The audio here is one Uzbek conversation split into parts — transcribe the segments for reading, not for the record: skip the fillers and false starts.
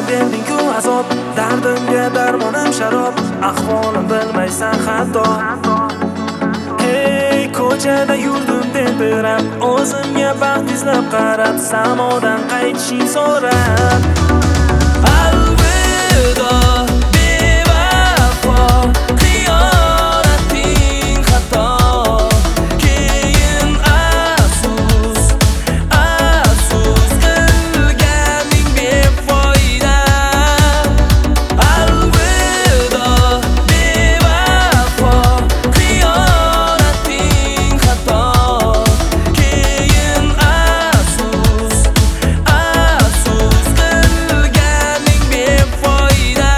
berding-ku azob, dardimga darmonim sharob, ahvolim bilmaysan hatto. Hey, ko'chada yurdim tentirab, o'zimga baxt izlab qarab, samodan qaytishing so'rab. Alvido bevafo, xiyonating xato, keyin afsus, afsus qilganing befoyda. Alvido bevafo, xiyonating xato, keyin afsus, afsus qilganing befoyda.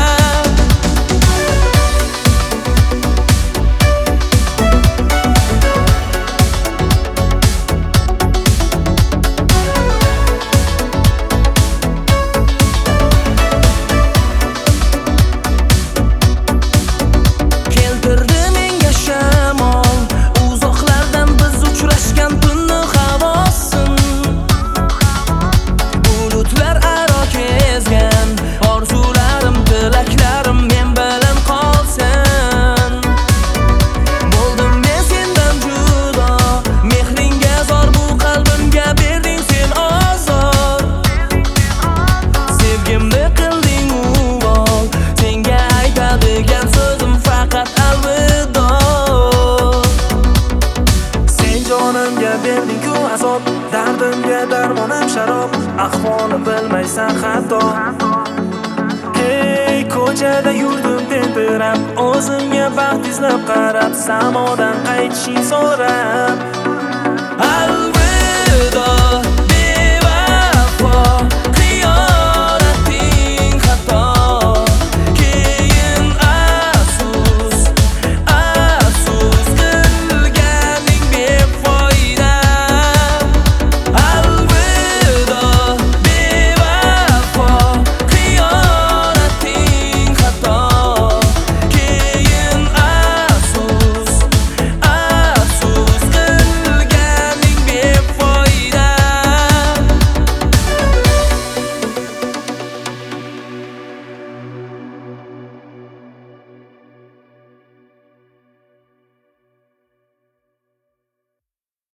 Keltirdi menga shamol, uzoqlardan biz uchrashgan tunni havosin. Bulutlar aro kezgan orzularim, tilaklarim men bilan qolsin. Bo'ldim men sendan judo, mehringga zor, bu qalbimga berding sen ozor. Sevgimni qilding uvol, senga aytadigan so'zim faqat alvido. Sen jonimga berding-ku azob, dardimga darmonim sharob, ahvolim bilmaysan hatto. Hey, ko'chada yurdim tentirab, o'zimga baxt izlab qarab, samodan qaytishing so'rab.